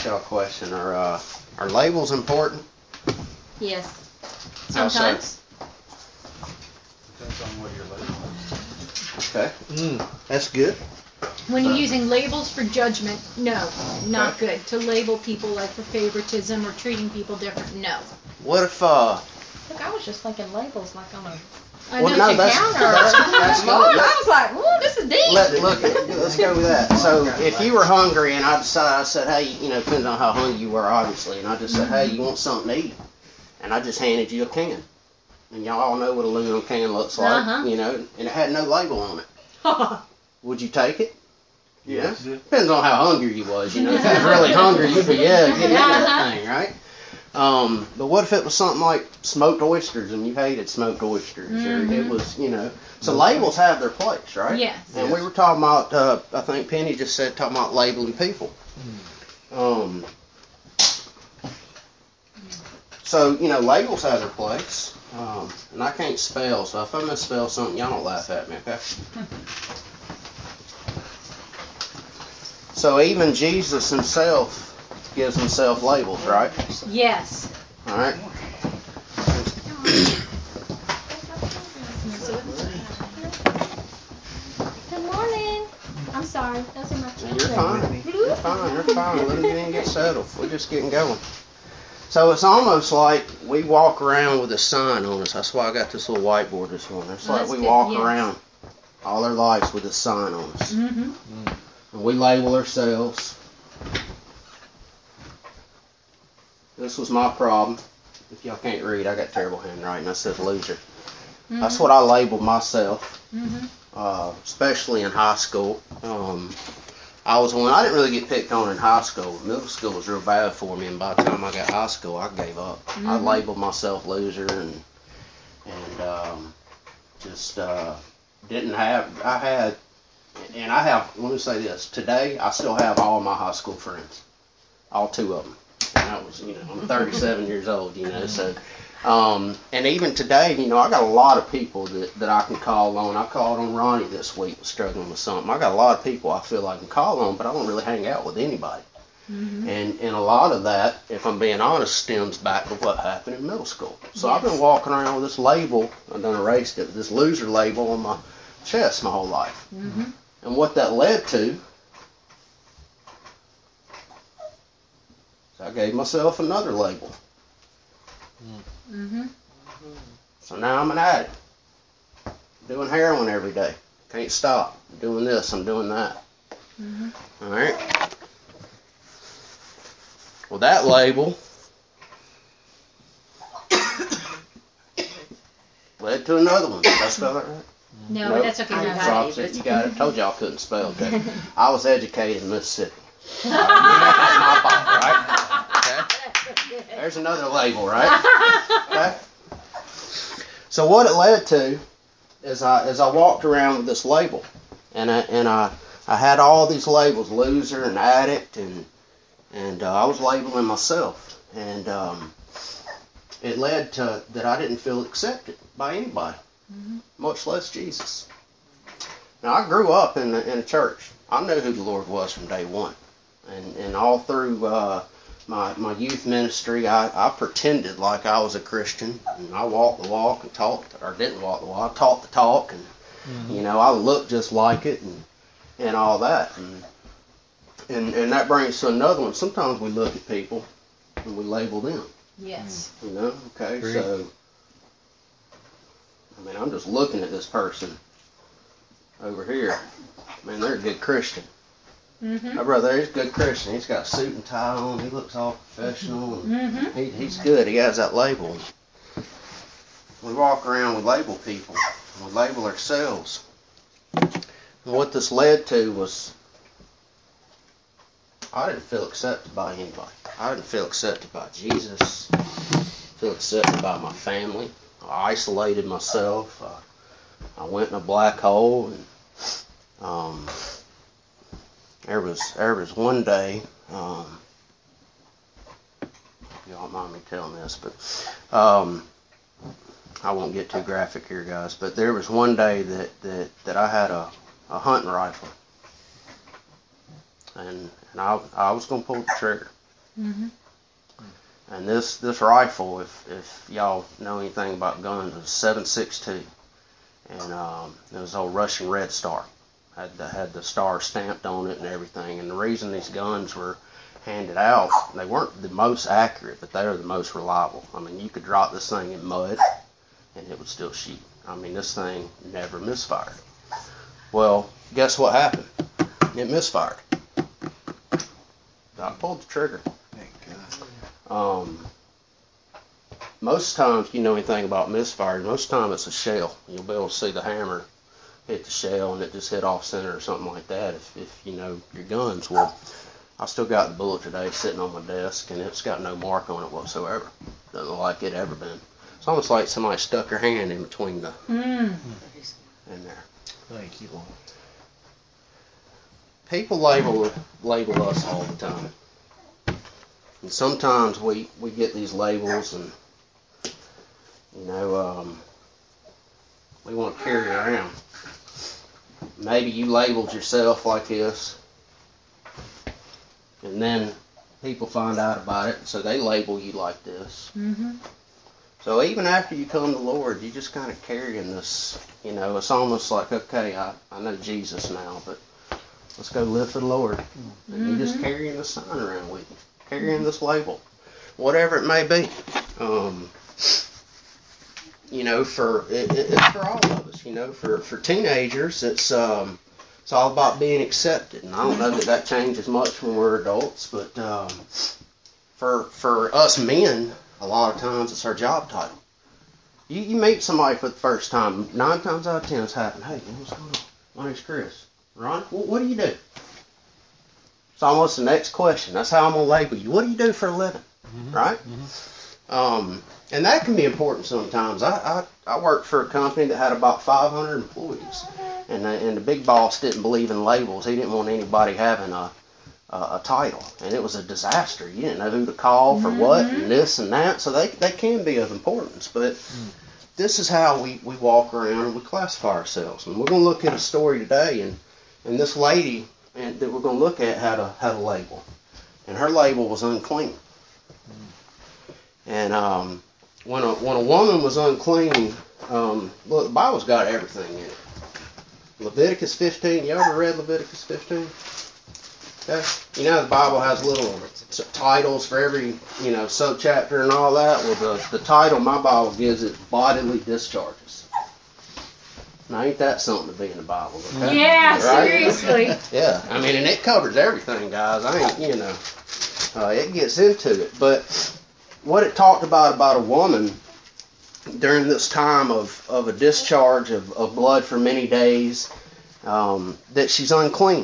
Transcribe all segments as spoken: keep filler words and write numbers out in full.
ask y'all a question. Are uh, are labels important? Yes. How so? Sometimes. Depends on what you're labeling. Okay. Mm, that's good. When you're using labels for judgment, no, not good. To label people like for favoritism or treating people different, no. What if uh? Look, I was just thinking labels like on a I Well, know no, you that's, counter. that's, that's Lord, good. I was like, ooh, this is deep. Let, look, let's go with that. So, if you were hungry and I decided, I said, hey, you know, depending on how hungry you were, obviously, and I just said, hey, you want something to eat? And I just handed you a can. And y'all all know what a aluminum can looks like, Uh-huh. you know, and it had no label on it. Would you take it? Yeah. Yes. Depends on how hungry you was, you know. If you was really hungry, you'd be, yeah, get into that thing, right? Um, but what if it was something like smoked oysters and you hated smoked oysters? Mm-hmm. Or it was, you know. So labels have their place, right? Yes. And Yes. we were talking about, uh, I think Penny just said, talking about labeling people. Um, so, you know, labels have their place. Um, and I can't spell, so if I misspell something, y'all don't laugh at me, okay? So even Jesus himself gives himself labels, right? Yes. All right. Good morning. I'm sorry. Those are my children. You're fine. You're fine. You're fine. Let them get in and get settled. We're just getting going. So it's almost like we walk around with a sign on us. That's why I got this little whiteboard this morning. It's Oh, like that's we good. walk Yes. around all our lives with a sign on us. Mm-hmm. And we label ourselves. This was my problem. If y'all can't read, I got terrible handwriting. I said loser. Mm-hmm. That's what I labeled myself, Mm-hmm. uh, especially in high school. Um, I was one. I didn't really get picked on in high school. Middle school was real bad for me, and by the time I got high school, I gave up. Mm-hmm. I labeled myself loser, and and um, just uh, didn't have. I had, and I have. Let me say this. Today, I still have all my high school friends, all two of them. And that was, you know, I'm thirty-seven years old, you know, so. Um, and even today, you know, I got a lot of people that, that I can call on. I called on Ronnie this week, was struggling with something. I got a lot of people I feel I can call on, but I don't really hang out with anybody. Mm-hmm. And and a lot of that, if I'm being honest, stems back to what happened in middle school. So Yes. I've been walking around with this label, I done erased it, this loser label on my chest my whole life. Mm-hmm. And what that led to, I gave myself another label. Mm-hmm. So now I'm an addict. Doing heroin every day. Can't stop. I'm doing this, I'm doing that. Mm-hmm. All right. Well, that label led to another one. Did I spell that right? No, Nope. that's okay. I You got got So it. opposite, you got it. Told y'all I couldn't spell, okay? I was educated in Mississippi. All right? That's my fault, right? Okay. There's another label, right? Okay. So what it led to is I as I walked around with this label, and I and I I had all these labels: loser and addict, and and uh, I was labeling myself, and um, it led to that I didn't feel accepted by anybody, Mm-hmm. much less Jesus. Now I grew up in the, in a church. I knew who the Lord was from day one, and and all through uh, my my youth ministry, I, I pretended like I was a Christian, and I walked the walk and talked, or didn't walk the walk, I talked the talk, and Mm-hmm. you know I looked just like it, and and all that, and and and that brings to another one. Sometimes we look at people and we label them. Yes. You know, okay, Agree. so I mean, I'm just looking at this person over here. Man, they're a good Christian. Mm-hmm. My brother, he's a good Christian. He's got a suit and tie on. He looks all professional. And Mm-hmm. he, he's good. He has that label. We walk around, we label people. We label ourselves. And what this led to was I didn't feel accepted by anybody. I didn't feel accepted by Jesus. I didn't feel accepted by my family. I isolated myself. Uh, I went in a black hole, and um, there was there was one day. Um, you don't mind me telling this, but um, I won't get too graphic here, guys. But there was one day that that, that I had a, a hunting rifle, and and I I was gonna pull the trigger. Mm-hmm. And this, this rifle, if, if y'all know anything about guns, is seven six two. And um, it was old Russian Red Star. Had the, had the star stamped on it and everything. And the reason these guns were handed out, they weren't the most accurate, but they were the most reliable. I mean, you could drop this thing in mud and it would still shoot. I mean, this thing never misfired. Well, guess what happened? It misfired. I pulled the trigger. Thank God. Um, most times, you know anything about misfire, most time it's a shell. You'll be able to see the hammer hit the shell and it just hit off center or something like that if, if you know your guns. Well, I still got the bullet today sitting on my desk and it's got no mark on it whatsoever. Doesn't look like it ever been. It's almost like somebody stuck their hand in between the, Mm. in there. Thank you, Lord. People label label us all the time. And sometimes we, we get these labels and, you know, um, we want to carry it around. Maybe you labeled yourself like this, and then people find out about it, so they label you like this. Mm-hmm. So even after you come to the Lord, you just kind of carrying this, you know, it's almost like, okay, I, I know Jesus now, but let's go live for the Lord. Mm-hmm. And you're just carrying this sign around with you, carrying this label, whatever it may be. Um, you know, for it, it, it's for all of us. You know, for, for teenagers, it's um, it's all about being accepted. And I don't know that that changes much when we're adults, but um, for for us men, a lot of times it's our job title. You, you meet somebody for the first time, nine times out of ten it's happened. Hey, man, what's going on? My name's Chris. Ron, what, what do you do? It's almost the next question. That's how I'm going to label you. What do you do for a living? Mm-hmm. Right? Mm-hmm. Um, and that can be important sometimes. I, I, I worked for a company that had about five hundred employees. And the, and the big boss didn't believe in labels. He didn't want anybody having a, a, a title. And it was a disaster. You didn't know who to call for mm-hmm. what and this and that. So they, they can be of importance. But mm. this is how we, we walk around and we classify ourselves. And we're going to look at a story today. And, and this lady and that we're going to look at had a, had a label. And her label was unclean. Mm. And um, when, a, when a woman was unclean, um, look, the Bible's got everything in it. Leviticus fifteen, you ever read Leviticus fifteen? Okay. You know the Bible has little titles for every, you know, subchapter and all that. Well, the, the title my Bible gives it bodily discharges. Now, ain't that something to be in the Bible? Okay? Yeah, right? seriously. Yeah, I mean, and it covers everything, guys. I ain't, you know, uh, it gets into it. But what it talked about about a woman during this time of, of a discharge of, of blood for many days, um, that she's unclean.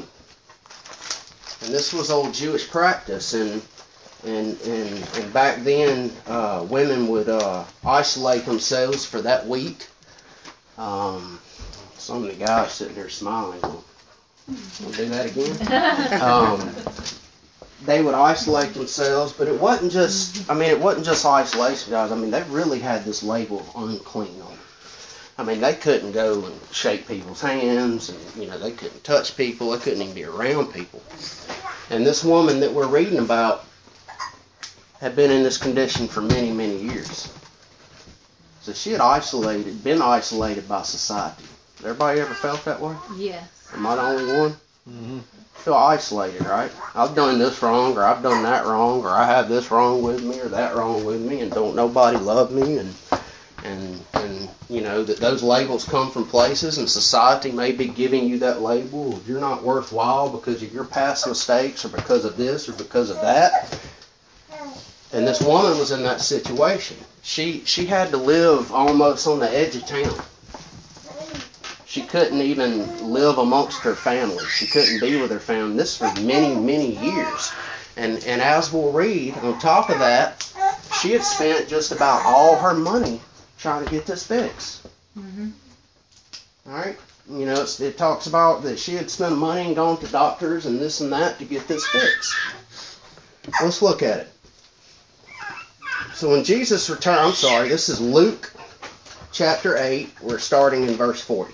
And this was old Jewish practice, and and and, and back then uh, women would uh, isolate themselves for that week. Um, some of the guys sitting there smiling, we'll, we'll do that again. Um, they would isolate themselves, but it wasn't just, I mean, it wasn't just isolation, guys. I mean, they really had this label unclean on it. I mean, they couldn't go and shake people's hands, and, you know, they couldn't touch people. They couldn't even be around people. And this woman that we're reading about had been in this condition for many, many years. So she had isolated, been isolated by society. Everybody ever felt that way? Yes. Am I the only one? Mm-hmm. Feel isolated, right? I've done this wrong, or I've done that wrong, or I have this wrong with me, or that wrong with me, and don't nobody love me, and and and you know that those labels come from places, and society may be giving you that label. You're not worthwhile because of your past mistakes, or because of this, or because of that. And this woman was in that situation. She she had to live almost on the edge of town. She couldn't even live amongst her family. She couldn't be with her family. This for many, many years. And and as we'll read, on top of that, she had spent just about all her money trying to get this fixed. Mm-hmm. All right? You know, it's, it talks about that she had spent money and gone to doctors and this and that to get this fixed. Let's look at it. So when Jesus returned, I'm sorry, this is Luke chapter eight. We're starting in verse forty.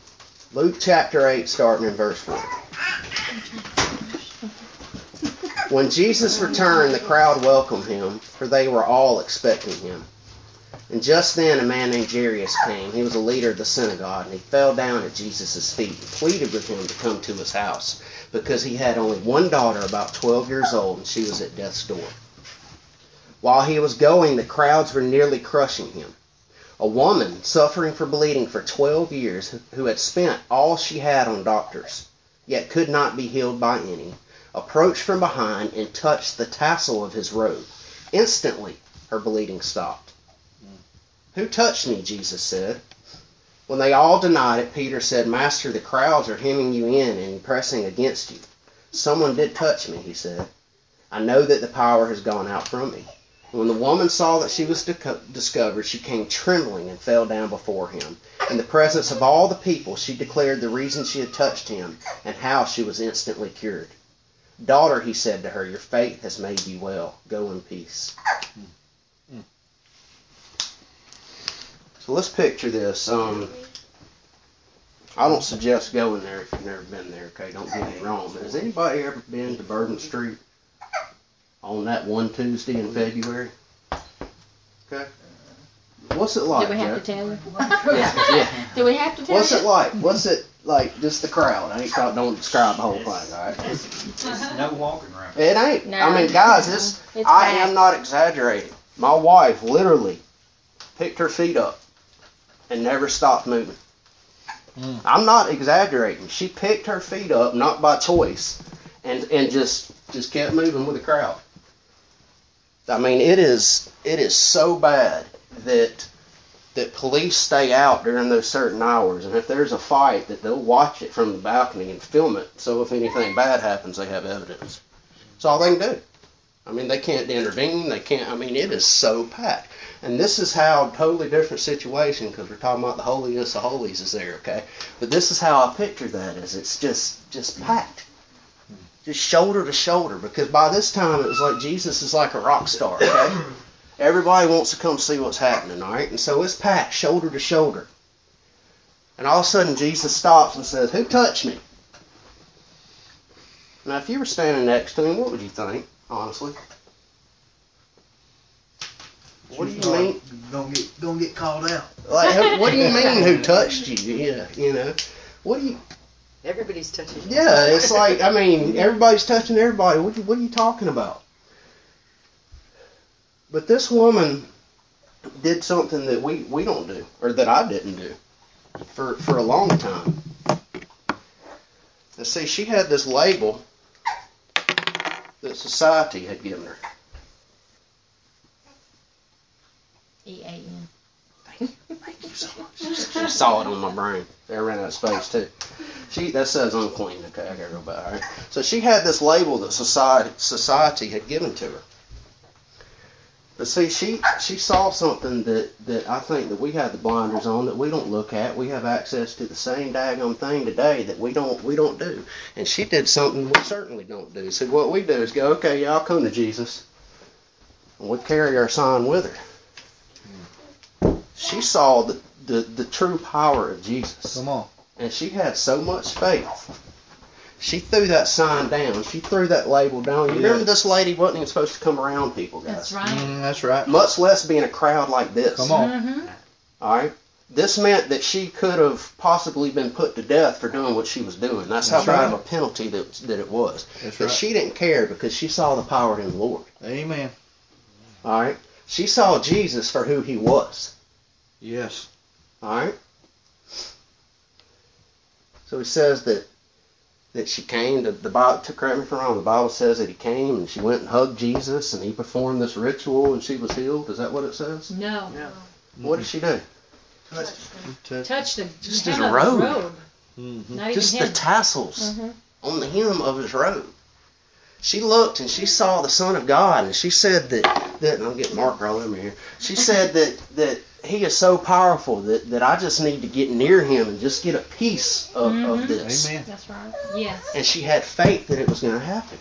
Luke chapter eight, starting in verse forty. When Jesus returned, the crowd welcomed him, for they were all expecting him. And just then a man named Jairus came. He was a leader of the synagogue, and he fell down at Jesus' feet and pleaded with him to come to his house, because he had only one daughter about twelve years old, and she was at death's door. While he was going, the crowds were nearly crushing him. A woman suffering from bleeding for twelve years, who had spent all she had on doctors, yet could not be healed by any, approached from behind and touched the tassel of his robe. Instantly, her bleeding stopped. "Who touched me?" Jesus said. When they all denied it, Peter said, "Master, the crowds are hemming you in and pressing against you." "Someone did touch me," he said. "I know that the power has gone out from me." When the woman saw that she was discovered, she came trembling and fell down before him. In the presence of all the people, she declared the reason she had touched him and how she was instantly cured. "Daughter," he said to her, "your faith has made you well. Go in peace." So let's picture this. Um, I don't suggest going there if you've never been there, okay? Don't get me wrong. But has anybody ever been to Bourbon Street on that one Tuesday in February? Okay. What's it like, Do we have Joe? to tell you? Yeah, yeah. Do we have to tell What's you? it like? What's it like? Just the crowd. I ain't talking, don't describe the whole thing, all right? It's no walking around. It ain't. No. I mean, guys, it's, It's I bad. am not exaggerating. My wife literally picked her feet up and never stopped moving. Mm. I'm not exaggerating. She picked her feet up, not by choice, and and just just kept moving with the crowd. I mean, it is it is so bad that that police stay out during those certain hours, and if there's a fight, that they'll watch it from the balcony and film it, so if anything bad happens, they have evidence. That's all they can do. I mean, they can't intervene. They can't. I mean, it is so packed. And this is how, totally different situation, because we're talking about the holiest of holies is there, okay? But this is how I picture that, is it's just just packed. Just shoulder to shoulder, because by this time it was like Jesus is like a rock star, okay? Everybody wants to come see what's happening, all right? And so it's packed, shoulder to shoulder. And all of a sudden Jesus stops and says, "Who touched me?" Now, if you were standing next to him, what would you think, honestly? What do you mean? Gonna get gonna get called out. Like, who- what do you mean, who touched you? Yeah, you know. What do you? Everybody's touching you. Yeah, it's like, I mean, everybody's touching everybody. What, what are you talking about? But this woman did something that we, we don't do, or that I didn't do, for for a long time. And see, she had this label that society had given her. E A N. Thank you so much. She saw it on my brain. I ran out of space too. She that says unclean. Okay, I gotta go back. All right. So she had this label that society society had given to her. But see, she she saw something that, that I think that we have the blinders on, that we don't look at. We have access to the same daggone thing today that we don't we don't do. And she did something we certainly don't do. So what we do is go, okay, yeah, I'll come to Jesus, and we carry our sign with her. She saw the, the, the true power of Jesus. Come on. And she had so much faith. She threw that sign down. She threw that label down. You Yeah. remember this lady wasn't even supposed to come around people, guys. That's right. Mm, that's right. Much less be in a crowd like this. Come on. Mm-hmm. All right? This meant that she could have possibly been put to death for doing what she was doing. That's, That's how bad right. of a penalty that, that it was. That's but right. she didn't care because she saw the power in the Lord. Amen. All right? She saw Jesus for who he was. Yes. All right? So he says that that she came, to, the Bible, to correct me if I'm wrong, the Bible says that he came and she went and hugged Jesus and he performed this ritual and she was healed. Is that what it says? No. No. What did she do? Touch. Touch the Just hem his of robe. robe. Mm-hmm. Not Just even the him. tassels Mm-hmm. on the hem of his robe. She looked and she saw the Son of God and she said that, that and I'm getting Mark all over here. She said that, that he is so powerful that, that I just need to get near him and just get a piece of, Mhm. of this. Amen. That's right. Yes. And she had faith that it was going to happen.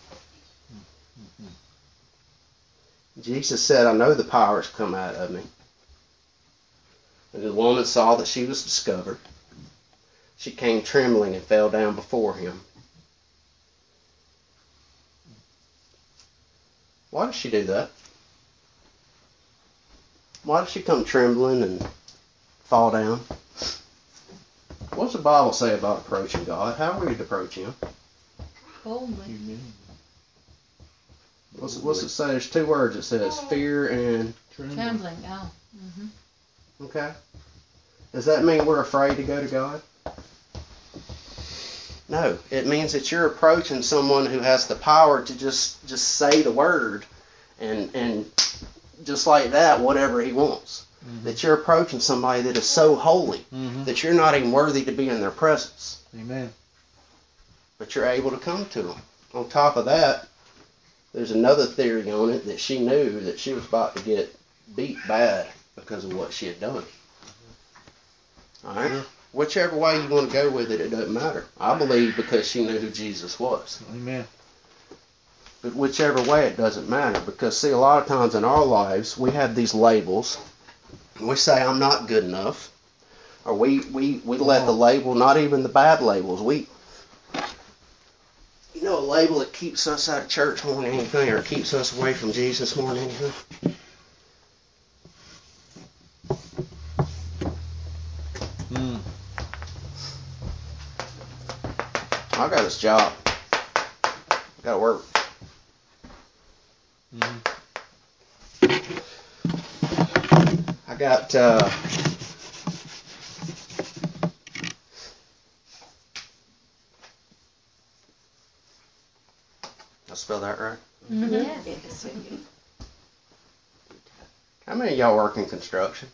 Jesus said, "I know the power has come out of me." And the woman saw that she was discovered. She came trembling and fell down before him. Why does she do that? Why does she come trembling and fall down? What's the Bible say about approaching God? How are we to approach Him? Boldly. What's, what's it say? There's two words. It says fear and Trembling. Oh. Mm-hmm. okay. Does that mean we're afraid to go to God? No. It means that you're approaching someone who has the power to just just say the word and and just like that, whatever He wants. Mm-hmm. That you're approaching somebody that is so holy mm-hmm. that you're not even worthy to be in their presence. Amen. But you're able to come to them. On top of that, there's another theory on it that she knew that she was about to get beat bad because of what she had done. All right? Sure. Whichever way you want to go with it, it doesn't matter. I believe because she knew who Jesus was. Amen. But whichever way, it doesn't matter. Because, see, a lot of times in our lives, we have these labels. We say, I'm not good enough. Or we, we, we let the label, not even the bad labels, we... You know, a label that keeps us out of church more than anything, or keeps us away from Jesus more than anything? Mm. I got this job. I got to work. Mm. I got... Uh, I spell that right? Mm-hmm. Yes. How many of y'all work in construction?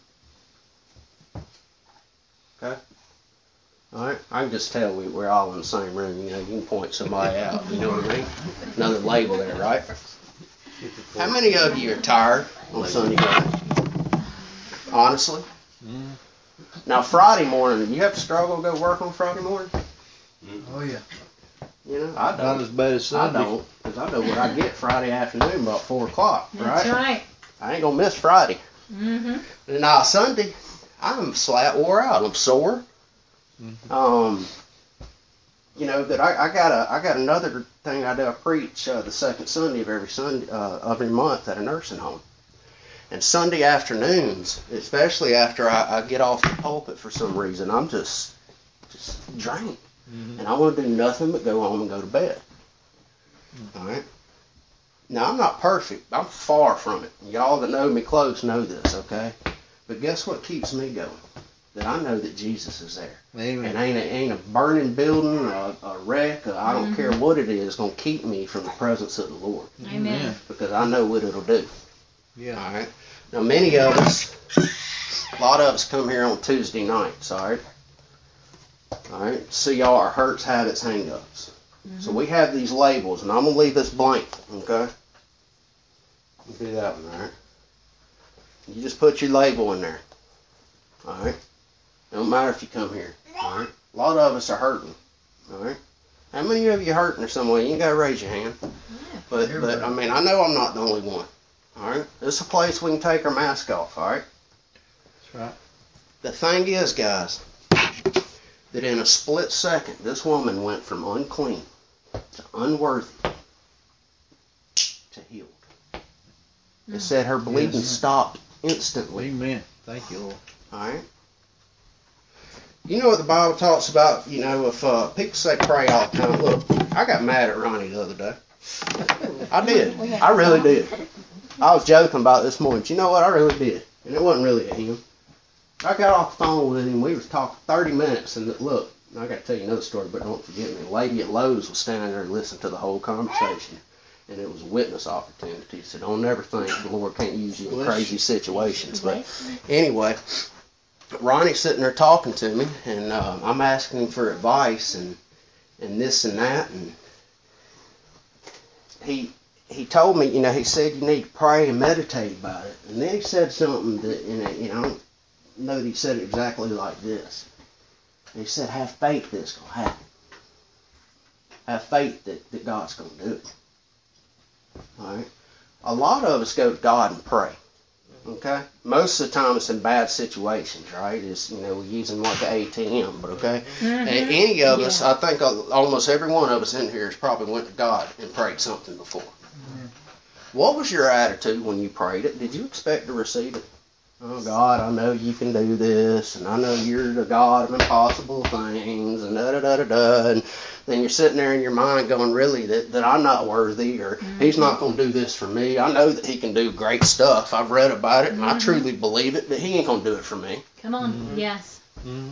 Okay. All right. I can just tell we, we're all in the same room. You know, you can point somebody out. You know what I mean? Another label there, right? How many of you are tired on Sunday morning? Honestly? Mm. Now, Friday morning, you have to struggle to go work on Friday morning? Oh, yeah. You know, I don't. Not as bad as I Sunday. don't, because I know what I get Friday afternoon about four o'clock, right? That's right. I ain't going to miss Friday. Mm-hmm. And now Sunday, I'm flat wore out. I'm sore. Mm-hmm. Um, you know that I, I got a I got another thing I do. I preach uh, the second Sunday of every Sunday uh, every month at a nursing home. And Sunday afternoons, especially after I, I get off the pulpit for some reason, I'm just just drained. Mm-hmm. And I want to do nothing but go home and go to bed. Mm-hmm. All right. Now, I'm not perfect. I'm far from it. Y'all that know me close know this, okay? But guess what keeps me going? That I know that Jesus is there. Amen. And ain't a, ain't a burning building, a, a wreck, a, I don't mm-hmm. care what it is, going to keep me from the presence of the Lord. Amen. Because I know what it'll do. Yeah. All right. Now, many of us, a lot of us come here on Tuesday nights, all right? All right. See all our hurts, habits, hang-ups. Mm-hmm. So we have these labels, and I'm going to leave this blank, okay? You do that one, all right? You just put your label in there, all right? Don't matter if you come here, all right? A lot of us are hurting, all right? How many of you hurting or some way? You ain't got to raise your hand. Yeah. But, but, I mean, I know I'm not the only one, all right? This is a place we can take our mask off, all right? That's right. The thing is, guys, that in a split second, this woman went from unclean to unworthy to healed. Mm. It said her bleeding yes. stopped instantly. Amen. Thank you, Lord. All right. You know what the Bible talks about, you know, if uh, people say pray all the time. Look, I got mad at Ronnie the other day. I did. I really did. I was joking about it this morning. But you know what? I really did. And it wasn't really at him. I got off the phone with him. We was talking thirty minutes, and look, I got to tell you another story, but don't forget me. A lady at Lowe's was standing there and listening to the whole conversation, and it was a witness opportunity. So don't ever think the Lord can't use you in crazy situations. But anyway, Ronnie's sitting there talking to me, and uh, I'm asking him for advice and and this and that, and he he told me, you know, he said you need to pray and meditate about it, and then he said something that, you know, you know. know that he said it exactly like this. He said, have faith that it's going to happen. Have faith that, that God's going to do it. All right? A lot of us go to God and pray. Okay? Most of the time it's in bad situations, right? It's, you know, we're using like an A T M, but okay? Mm-hmm. And any of yeah. us, I think almost every one of us in here has probably went to God and prayed something before. Mm-hmm. What was your attitude when you prayed it? Did you expect to receive it? Oh, God, I know you can do this, and I know you're the God of impossible things, and da-da-da-da-da, and then you're sitting there in your mind going, really, that, that I'm not worthy, or mm-hmm. he's not going to do this for me. I know that he can do great stuff. I've read about it, and mm-hmm. I truly believe it, but he ain't going to do it for me. Come on, mm-hmm. yes. Mm-hmm.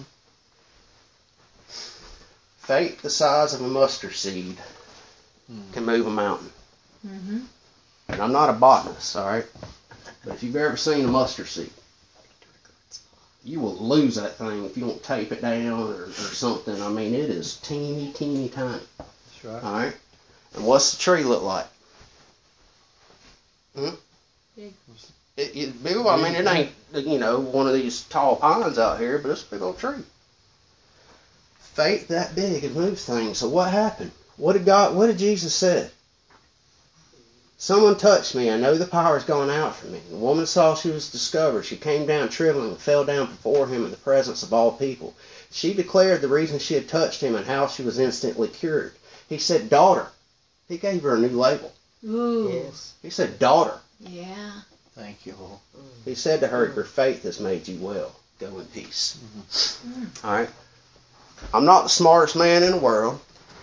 Faith the size of a mustard seed mm-hmm. can move a mountain. Mm-hmm. And I'm not a botanist, all right? But if you've ever seen a mustard seed, you will lose that thing if you don't tape it down or, or something. I mean, it is teeny, teeny, tiny. That's right. All right? And what's the tree look like? Hmm? Big. It, it, big. I mean, it ain't, you know, one of these tall pines out here, but it's a big old tree. Faith that big, it moves things. So what happened? What did God, what did Jesus say? Someone touched me. I know the power has gone out from me. The woman saw she was discovered. She came down trembling and fell down before him in the presence of all people. She declared the reason she had touched him and how she was instantly cured. He said, daughter. He gave her a new label. Ooh. Yes. He said, daughter. Yeah. Thank you, Lord. He said to her, your faith has made you well. Go in peace. Mm-hmm. All right. I'm not the smartest man in the world.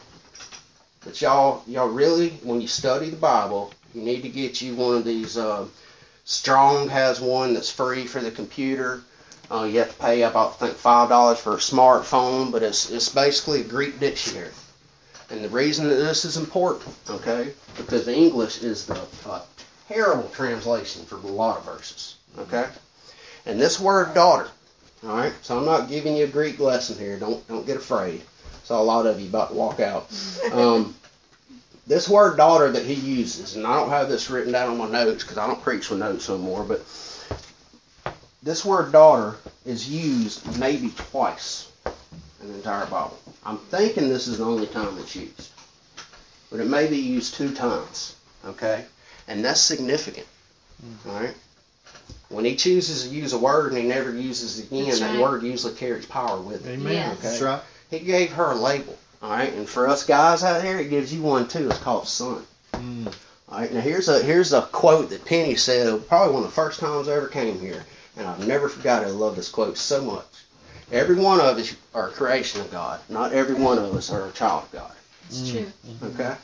But y'all, y'all really, when you study the Bible, you need to get you one of these. Uh, Strong has one that's free for the computer. Uh, you have to pay about, I think, five dollars for a smartphone, but it's it's basically a Greek dictionary. And the reason that this is important, okay, because English is the uh, terrible translation for a lot of verses, okay. And this word daughter, all right. So I'm not giving you a Greek lesson here. Don't don't get afraid. Saw a lot of you about to walk out. Um, this word daughter that he uses, and I don't have this written down on my notes because I don't preach with notes no more, but this word daughter is used maybe twice in the entire Bible. I'm thinking this is the only time it's used. But it may be used two times, okay? And that's significant, mm-hmm. all right? When he chooses to use a word and he never uses it again, That's that right. word usually carries power with it. Amen. Yes. Okay? That's right. He gave her a label, all right? And for us guys out here, it gives you one too. It's called son. Mm. All right, now here's a here's a quote that Penny said, probably one of the first times I ever came here, and I've never forgot it. I love this quote so much. Every one of us are a creation of God. Not every one of us are a child of God. It's Mm. true. Okay?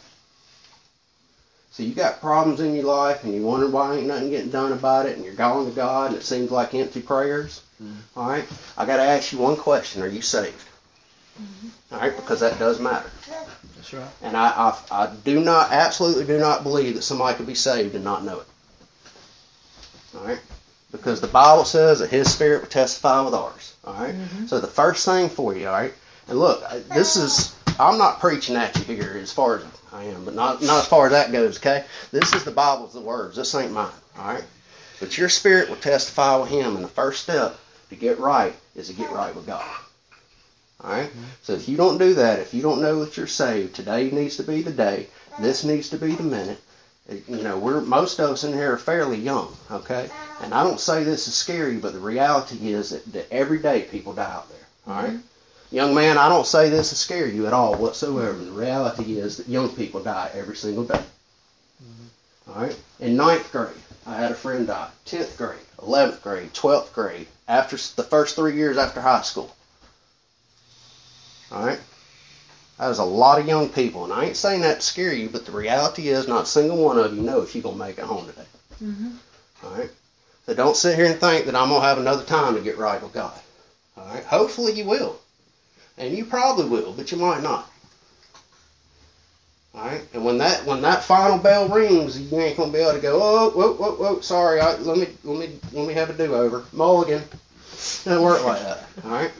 So you got problems in your life, and you wonder why ain't nothing getting done about it, and you're going to God, and it seems like empty prayers. Mm. All right? I got to ask you one question. Are you saved? Mm-hmm. All right? Because that does matter. That's right. And I, I, I do not, absolutely do not believe that somebody could be saved and not know it. All right? Because the Bible says that His Spirit will testify with ours. All right? Mm-hmm. So the first thing for you, all right? And look, this is, I'm not preaching at you here as far as I am, but not, not as far as that goes, okay? This is the Bible's the words. This ain't mine, all right? But your spirit will testify with Him, and the first step to get right is to get right with God. All right? Mm-hmm. So if you don't do that, if you don't know that you're saved, today needs to be the day. This needs to be the minute. You know, we're most of us in here are fairly young, okay? And I don't say this to scare you, but the reality is that, that every day people die out there, all right? Mm-hmm. Young man, I don't say this to scare you at all whatsoever. The reality is that young people die every single day. Mm-hmm. All right? In ninth grade, I had a friend die. tenth grade, eleventh grade, twelfth grade, after the first three years after high school. All right? That was a lot of young people. And I ain't saying that to scare you, but the reality is not a single one of you know if you're going to make it home today. Mm-hmm. All right? So don't sit here and think that I'm going to have another time to get right with God. All right? Hopefully you will. And you probably will, but you might not. All right? And when that when that final bell rings, you ain't gonna be able to go, oh, whoa, whoa, whoa, sorry, I, let me let me let me have a do-over, mulligan. It doesn't work like that. All right?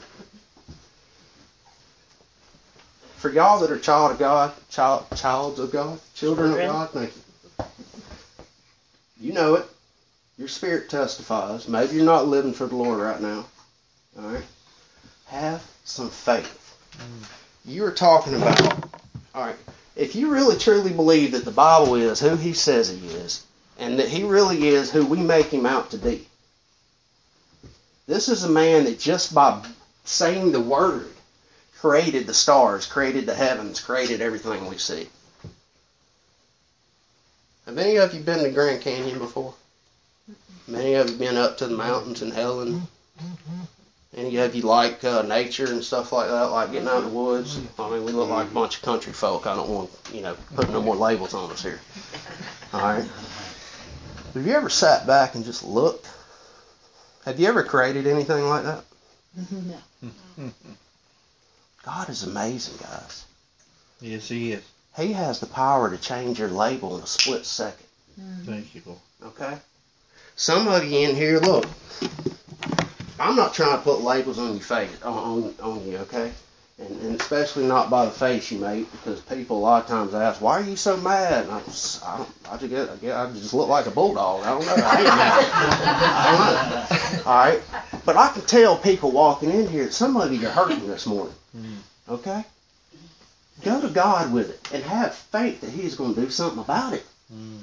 For y'all that are child of God, child childs of God, children of God, thank you. You know it. Your spirit testifies. Maybe you're not living for the Lord right now. All right? Have some faith. Mm. You were talking about, all right, if you really truly believe that the Bible is who He says He is, and that He really is who we make Him out to be, this is a man that just by saying the word created the stars, created the heavens, created everything we see. Have any of you been to Grand Canyon before? Many of you been up to the mountains in Helen? Any of you like uh, nature and stuff like that, like getting out in the woods? I mean, we look like a bunch of country folk. I don't want, you know, put no more labels on us here. All right. Have you ever sat back and just looked? Have you ever created anything like that? No. God is amazing, guys. Yes, He is. He has the power to change your label in a split second. Thank you, Lord. Okay? Some of you in here, look, I'm not trying to put labels on your face, on, on, on you, okay? And, and especially not by the face you make, because people a lot of times ask, why are you so mad? And I just, I don't, I just, get, I, get, I just look like a bulldog. I don't know. I ain't mad. I don't know. All right? But I can tell people walking in here that some of you are hurting this morning, okay? Go to God with it and have faith that He's going to do something about it. Mm.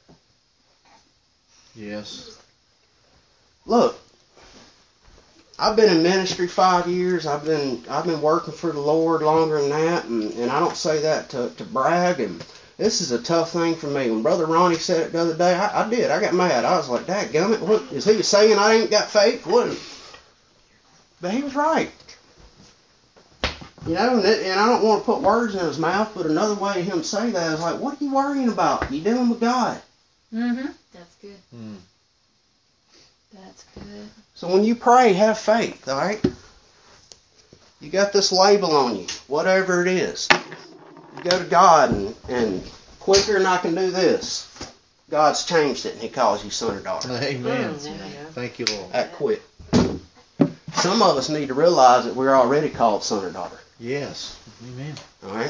Yes. Look, I've been in ministry five years. I've been I've been working for the Lord longer than that, and, and I don't say that to, to brag. And this is a tough thing for me. When Brother Ronnie said it the other day, I, I did. I got mad. I was like, "Dadgummit, what is he saying? I ain't got faith?" What? But he was right. You know, and, it, and I don't want to put words in his mouth, but another way of him say that is like, "What are you worrying about? You dealing with God." Mm-hmm. That's good. Mm. That's good. So when you pray, have faith, all right? You got this label on you, whatever it is. You go to God, and, and quicker than I can do this, God's changed it, and He calls you son or daughter. Amen. Mm, yeah. Thank you, Lord. That quick. Some of us need to realize that we're already called son or daughter. Yes. Amen. All right?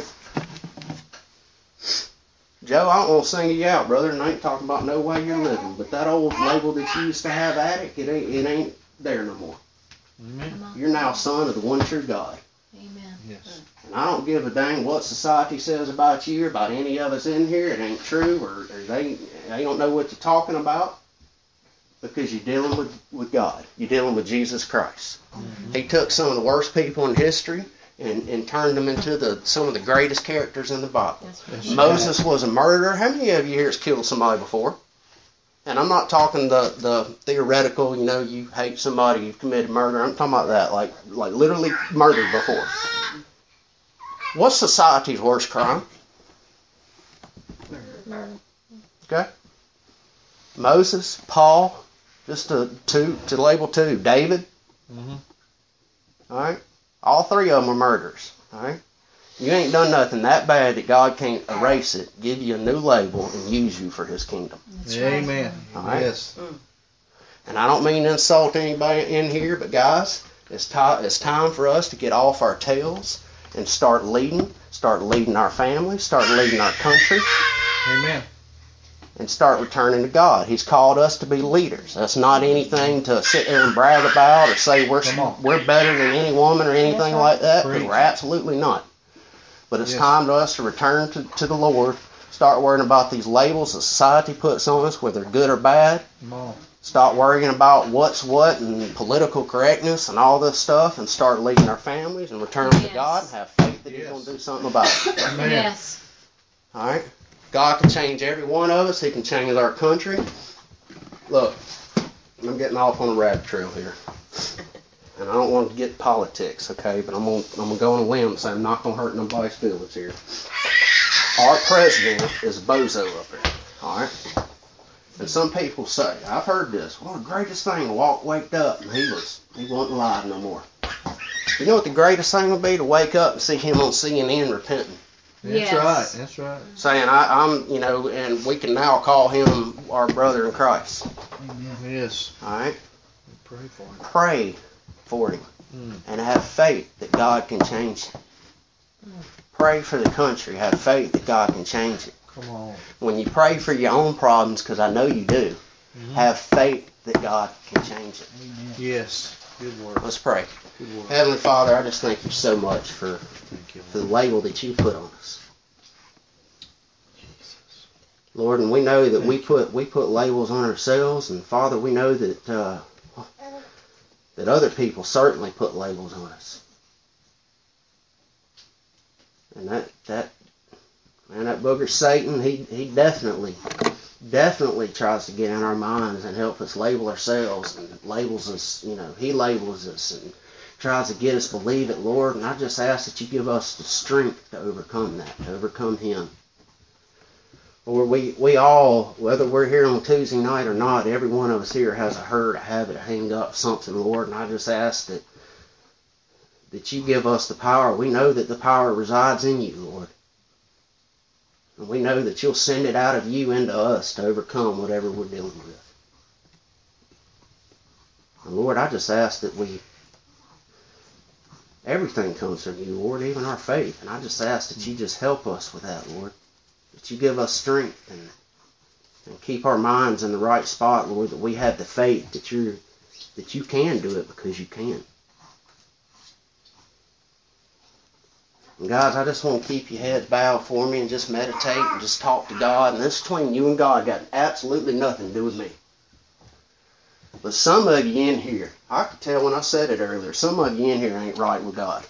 Joe, I don't want to sing you out, brother, and I ain't talking about no way you're living, but that old label that you used to have, addict, it ain't, it ain't there no more. Amen. You're now son of the one true God. Amen. Yes. And I don't give a dang what society says about you or about any of us in here. It ain't true, or, or they, they don't know what you're talking about, because you're dealing with, with God. You're dealing with Jesus Christ. Mm-hmm. He took some of the worst people in history and, and turned them into the some of the greatest characters in the Bible. That's right. Moses was a murderer. How many of you here has killed somebody before? And I'm not talking the, the theoretical, you know, you hate somebody, you've committed murder. I'm talking about that, like like literally murdered before. What's society's worst crime? Okay? Moses, Paul, just to, two, to label two. David. Mm-hmm. All right? All three of them were murderers. All right? You ain't done nothing that bad that God can't erase it, give you a new label, and use you for His kingdom. That's Amen. All right? Yes. And I don't mean to insult anybody in here, but guys, it's, ti- it's time for us to get off our tails and start leading, start leading our families, start leading our country, Amen. and start returning to God. He's called us to be leaders. That's not anything to sit there and brag about or say we're Come on. we're better than any woman or anything like that, because Preach. we're absolutely not. But it's Yes. time to us to return to, to the Lord, start worrying about these labels that society puts on us, whether good or bad. Come on. Stop worrying about what's what and political correctness and all this stuff, and start leading our families and return to Yes. God and have faith that He's Yes. going to do something about it. Amen. Yes. All right? God can change every one of us. He can change our country. Look, I'm getting off on a rabbit trail here. And I don't want to get politics, okay? But I'm going to I'm gonna go on a limb and say I'm not going to hurt nobody's feelings here. Our president is a bozo up there. All right? And some people say, I've heard this, well, the greatest thing, Walt waked up and he was, he wasn't alive no more. You know what the greatest thing would be? To wake up and see him on C N N repenting. That's Yes. right. That's right. Saying, I, I'm, you know, and we can now call him our brother in Christ. Amen. Yes. All right? Pray for him. Pray for him Mm. and have faith that God can change him. Pray for the country. Have faith that God can change it. Come on. When you pray for your own problems, because I know you do, Mhm. have faith that God can change it. Amen. Yes. Good word. Let's pray. Good word. Heavenly Father, I just thank you so much for, Thank you. for the label that you put on us. Jesus. Lord, and we know that we Thank put we put labels on ourselves, and Father, we know that uh, that other people certainly put labels on us, and that that Man, that booger Satan, he, he definitely, definitely tries to get in our minds and help us label ourselves and labels us, you know, he labels us and tries to get us to believe it, Lord. And I just ask that you give us the strength to overcome that, to overcome him. Lord, we, we all, whether we're here on Tuesday night or not, every one of us here has a hurt, a habit, a hang up, something, Lord. And I just ask that, that you give us the power. We know that the power resides in you, Lord. And we know that you'll send it out of you into us to overcome whatever we're dealing with. And Lord, I just ask that we, everything comes from you, Lord, even our faith. And I just ask that you just help us with that, Lord. That you give us strength and, and keep our minds in the right spot, Lord, that we have the faith that you're, that you can do it because you can. And guys, I just want to keep your heads bowed for me and just meditate and just talk to God. And this between you and God got absolutely nothing to do with me. But some of you in here, I could tell when I said it earlier, some of you in here ain't right with God.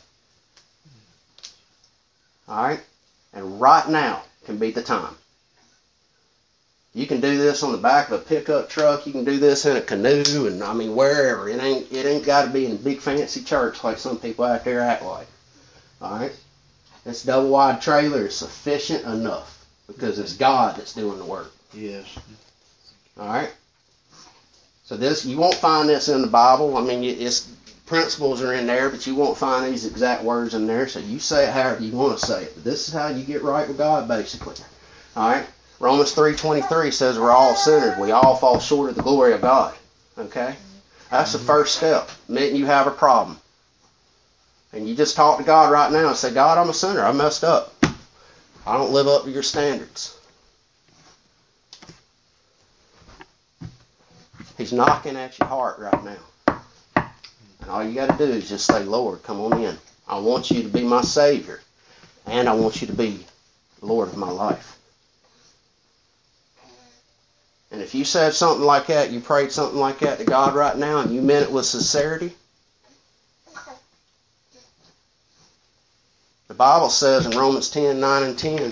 Alright? And right now can be the time. You can do this on the back of a pickup truck. You can do this in a canoe, and I mean wherever. It ain't it ain't got to be in a big fancy church like some people out there act like. All right, this double wide trailer is sufficient enough because it's God that's doing the work. Yes. All right. So this you won't find this in the Bible. I mean, it's principles are in there, but you won't find these exact words in there. So you say it however you want to say it. But this is how you get right with God, basically. All right. Romans three twenty-three says we're all sinners. We all fall short of the glory of God. Okay? That's the first step. Admitting you have a problem. And you just talk to God right now and say, God, I'm a sinner. I messed up. I don't live up to your standards. He's knocking at your heart right now. And all you got to do is just say, Lord, come on in. I want you to be my Savior. And I want you to be the Lord of my life. And if you said something like that, you prayed something like that to God right now, and you meant it with sincerity, the Bible says in Romans ten, nine and ten,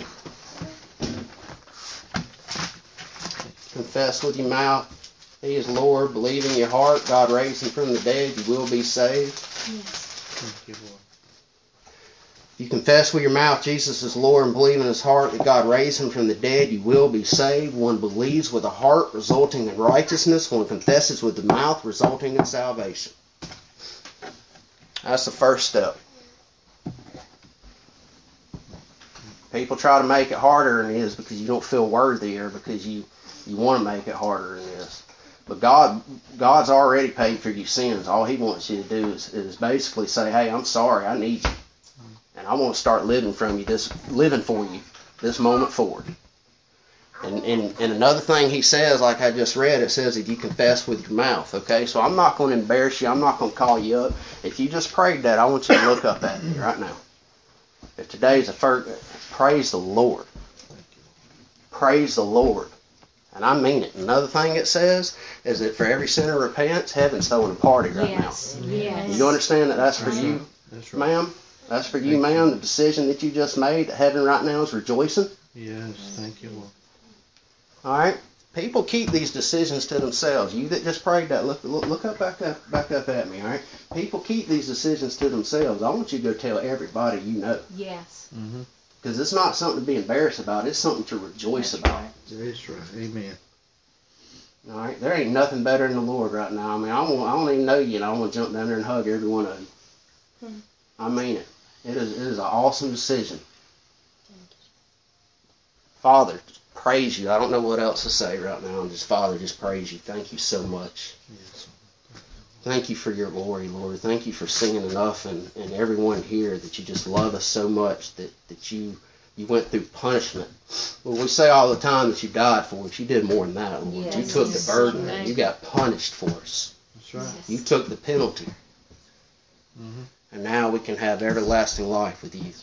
confess with your mouth He is Lord, believe in your heart God raised Him from the dead, you will be saved. Yes. Thank you, Lord. You confess with your mouth Jesus is Lord and believe in his heart that God raised him from the dead, you will be saved. One believes with the heart, resulting in righteousness. One confesses with the mouth, resulting in salvation. That's the first step. People try to make it harder than it is because you don't feel worthy or because you, you want to make it harder than it is. But God, God's already paid for your sins. All He wants you to do is, is basically say, hey, I'm sorry, I need you. And I want to start living from you, this living for you, this moment forward. And, and and another thing He says, like I just read, it says that you confess with your mouth, okay? So I'm not going to embarrass you. I'm not going to call you up. If you just prayed that, I want you to look up at me right now. If today's the first, praise the Lord. Praise the Lord. And I mean it. Another thing it says is that for every sinner repents, heaven's throwing a party right Yes. now. Yes. You understand that that's for you, That's right. ma'am? That's for you, ma'am. The decision that you just made, that heaven right now is rejoicing. Yes, thank you, Lord. All right? People keep these decisions to themselves. You that just prayed that, look look, look up back up back up at me, all right? People keep these decisions to themselves. I want you to go tell everybody you know. Yes. Mm-hmm. Because it's not something to be embarrassed about. It's something to rejoice That's about. right. That's right. Amen. All right? There ain't nothing better than the Lord right now. I mean, I, want, I don't even know you, and I want to jump down there and hug every one of you. Hmm. I mean it. It is, it is an awesome decision. Father, praise you. I don't know what else to say right now. I'm just, Father, just praise you. Thank you so much. Yes. Thank you for your glory, Lord. Thank you for seeing enough and, and everyone here that you just love us so much that, that you you went through punishment. Well, we say all the time that you died for us. You did more than that, Lord. Yes. You took the burden Yes. and you got punished for us. That's right. Yes. You took the penalty. Mm-hmm. And now we can have everlasting life with you.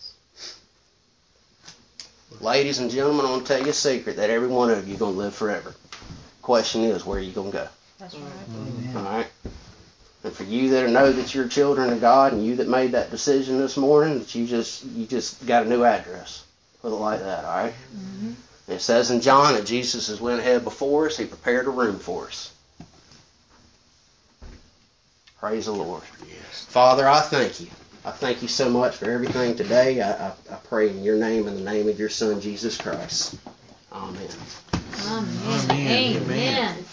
Ladies and gentlemen, I want to tell you a secret that every one of you is going to live forever. Question is, where are you going to go? That's right. Mm-hmm. All right? And for you that know that you're children of God and you that made that decision this morning, that you just you just got a new address. Put it like that, all right? Mhm. It says in John that Jesus has went ahead before us. He prepared a room for us. Praise the Lord. Yes. Father, I thank you. I thank you so much for everything today. I, I, I pray in your name, in the name of your Son, Jesus Christ. Amen. Amen. Amen. Amen.